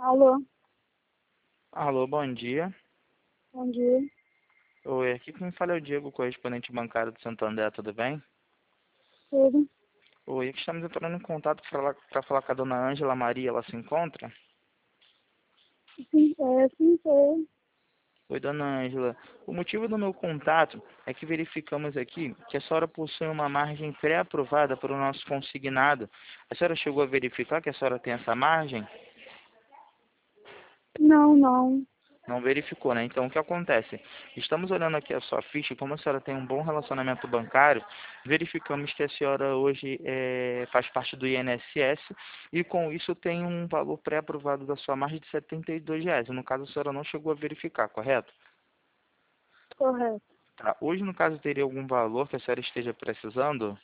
Alô, Alô, bom dia. bom dia. Oi, aqui quem fala é o Diego, correspondente bancário do Santander, tudo bem? Tudo? Oi, aqui estamos entrando em contato para falar com a dona Ângela Maria, ela se encontra? Sim, sim, sei. Oi, dona Ângela. O motivo do meu contato é que verificamos aqui que a senhora possui uma margem pré-aprovada para o nosso consignado. A senhora chegou a verificar que a senhora tem essa margem? Não, não. Não verificou, né? Então, o que acontece? Estamos olhando aqui a sua ficha e como a senhora tem um bom relacionamento bancário, verificamos que a senhora hoje faz parte do INSS e com isso tem um valor pré-aprovado da sua margem de R$ 72. No caso, a senhora não chegou a verificar, correto? Correto. Tá. Hoje, no caso, teria algum valor que a senhora esteja precisando?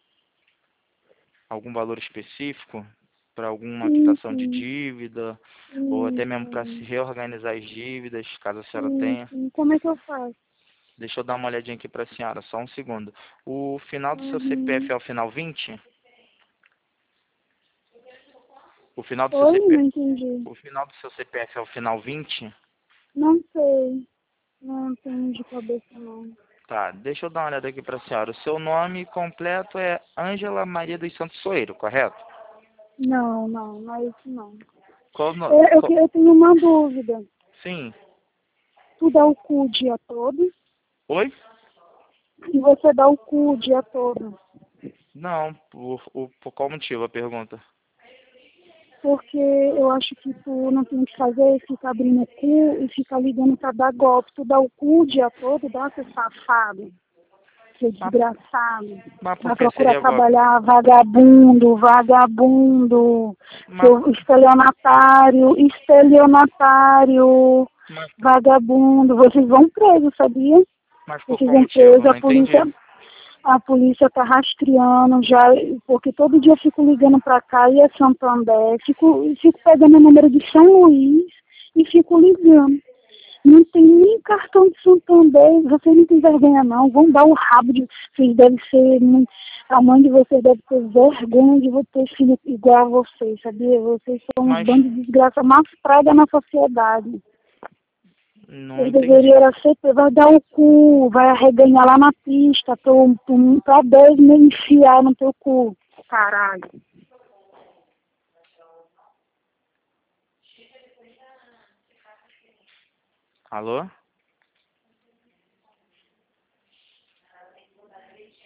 Algum valor específico? Para alguma Sim, quitação de sim. dívida? Ou Sim, até mesmo para se sim. reorganizar as dívidas, caso a senhora Sim, tenha? sim. Como é que eu faço? Deixa eu dar uma olhadinha aqui para a senhora, só um segundo. O final do seu CPF Uhum. é o final 20? O final do seu Oi, não CPF, entendi. o final do seu CPF é o final 20? Não sei. Não tenho de cabeça, não. Tá, deixa eu dar uma olhada aqui para a senhora. O seu nome completo é Ângela Maria dos Santos Soeiro, correto? Não, não, não é isso, não. Qual, o no- Eu tenho uma dúvida. Sim. Tu dá o cu o dia todo? Oi? E você dá o cu o dia todo? Não, por qual motivo a pergunta? Porque eu acho que tu não tem o que fazer, fica abrindo o cu e fica ligando pra dar golpe. Tu dá o cu o dia todo, dá, seu safado, seu Mas, desgraçado. mas por Vai que procurar seria golpe? trabalhar, vagabundo, vagabundo, Mas, seu estelionatário, estelionatário, mas, vagabundo. Vocês vão presos, sabia? mas por Vocês qual vão motivo? presos, Não entendi. a polícia tá rastreando já, porque todo dia eu fico ligando pra cá e é Santander, fico pegando o número de São Luís e fico ligando. Não tem nem cartão de Santander, vocês não têm vergonha não, vão dar o rabo de vocês, deve ser, a mãe de vocês deve ter vergonha de ter filho igual a vocês, sabia? Vocês são uns Mas bandos de desgraça mais praga na sociedade. não Eles entendi. deveriam era ser, vai dar o cu, vai arreganhar lá na pista, pra 10 me enfiar no teu cu, caralho. Alô?